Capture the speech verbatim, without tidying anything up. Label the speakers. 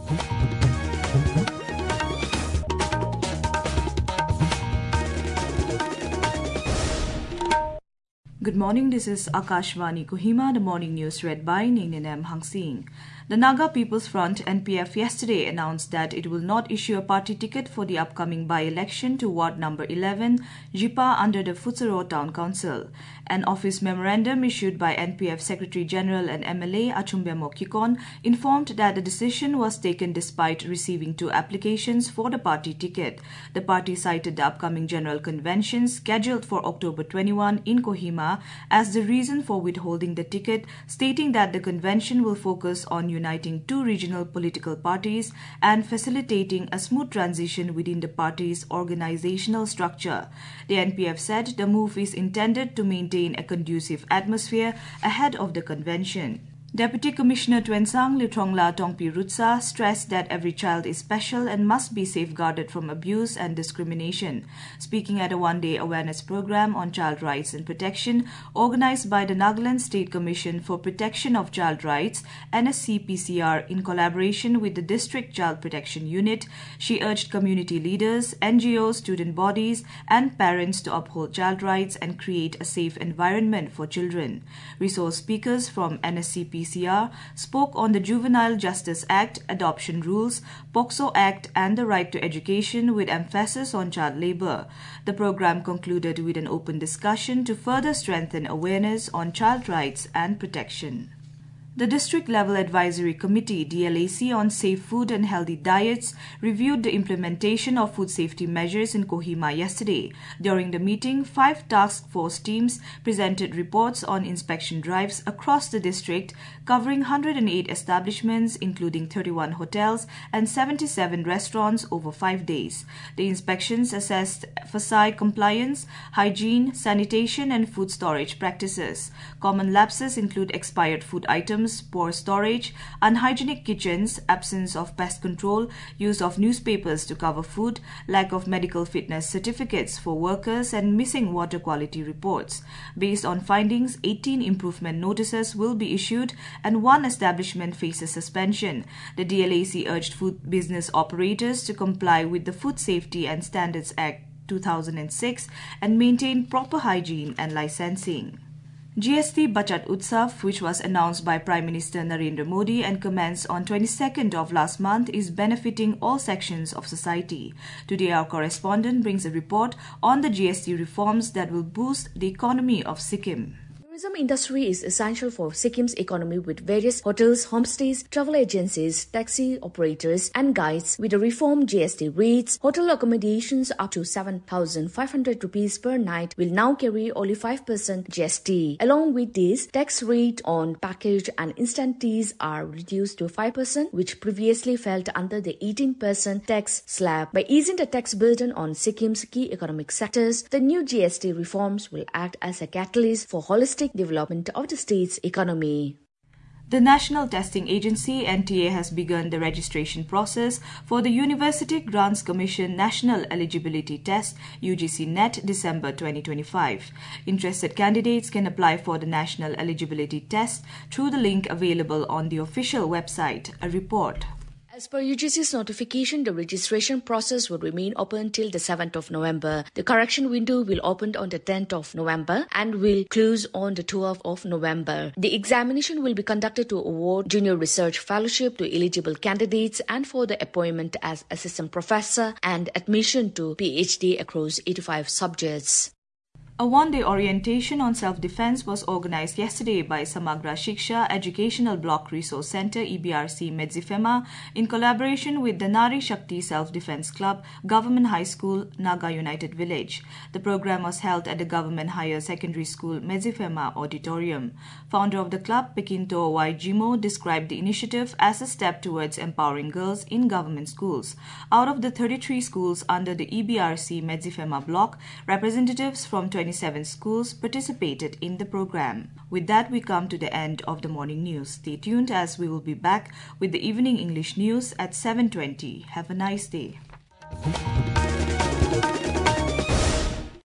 Speaker 1: Good morning, this is Akashvani Kohima, the morning news read by Ningnem Hangsing. The Naga People's Front N P F yesterday announced that it will not issue a party ticket for the upcoming by-election to Ward number eleven, Jipa under the Futsaro Town Council. An office memorandum issued by N P F Secretary General and M L A Achumbemo Kikon informed that the decision was taken despite receiving two applications for the party ticket. The party cited the upcoming General Convention scheduled for October twenty-first in Kohima as the reason for withholding the ticket, stating that the convention will focus on uniting two regional political parties and facilitating a smooth transition within the party's organizational structure. The N P F said the move is intended to maintain a conducive atmosphere ahead of the convention. Deputy Commissioner Tuensang Lutongla Tongpi Rutsa stressed that every child is special and must be safeguarded from abuse and discrimination. Speaking at a one-day awareness program on child rights and protection organized by the Nagaland State Commission for Protection of Child Rights, N S C P C R, in collaboration with the District Child Protection Unit, she urged community leaders, N G Os, student bodies, and parents to uphold child rights and create a safe environment for children. Resource speakers from N S C P C R spoke on the Juvenile Justice Act, adoption rules, POCSO Act, and the right to education with emphasis on child labor. The program concluded with an open discussion to further strengthen awareness on child rights and protection. The District Level Advisory Committee D L A C on Safe Food and Healthy Diets reviewed the implementation of food safety measures in Kohima yesterday. During the meeting, five task force teams presented reports on inspection drives across the district covering one hundred eight establishments including thirty-one hotels and seventy-seven restaurants over five days. The inspections assessed facade compliance, hygiene, sanitation and food storage practices. Common lapses include expired food items, poor storage, unhygienic kitchens, absence of pest control, use of newspapers to cover food, lack of medical fitness certificates for workers, and missing water quality reports. Based on findings, eighteen improvement notices will be issued and one establishment faces suspension. The D L A C urged food business operators to comply with the Food Safety and Standards Act two thousand six and maintain proper hygiene and licensing. G S T Bachat Utsav, which was announced by Prime Minister Narendra Modi and commenced on twenty-second of last month, is benefiting all sections of society. Today, our correspondent brings a report on the G S T reforms that will boost the economy of Sikkim.
Speaker 2: The tourism industry is essential for Sikkim's economy, with various hotels, homestays, travel agencies, taxi operators and guides. With the reformed G S T rates, hotel accommodations up to seven thousand five hundred rupees per night will now carry only five percent G S T. Along with this, tax rate on package and instant teas are reduced to five percent, which previously fell under the eighteen percent tax slab. By easing the tax burden on Sikkim's key economic sectors, the new G S T reforms will act as a catalyst for holistic development of the state's economy.
Speaker 1: The National Testing Agency N T A has begun the registration process for the University Grants Commission National Eligibility Test U G C NET December twenty twenty-five. Interested candidates can apply for the National Eligibility Test through the link available on the official website. A report.
Speaker 2: As per U G C's notification, the registration process will remain open till the seventh of November. The correction window will open on the tenth of November and will close on the twelfth of November. The examination will be conducted to award Junior Research Fellowship to eligible candidates and for the appointment as Assistant Professor and admission to PhD across eighty-five subjects.
Speaker 1: A one-day orientation on self-defense was organized yesterday by Samagra Shiksha Educational Block Resource Center E B R C Medzifema in collaboration with the Nari Shakti Self-Defense Club, Government High School, Naga United Village. The program was held at the Government Higher Secondary School Medzifema Auditorium. Founder of the club, Pekinto Y. Jimo, described the initiative as a step towards empowering girls in government schools. Out of the thirty-three schools under the E B R C Medzifema block, representatives from twenty-seven schools participated in the program. With that, we come to the end of the morning news. Stay tuned as we will be back with the evening English news at seven twenty. Have a nice day.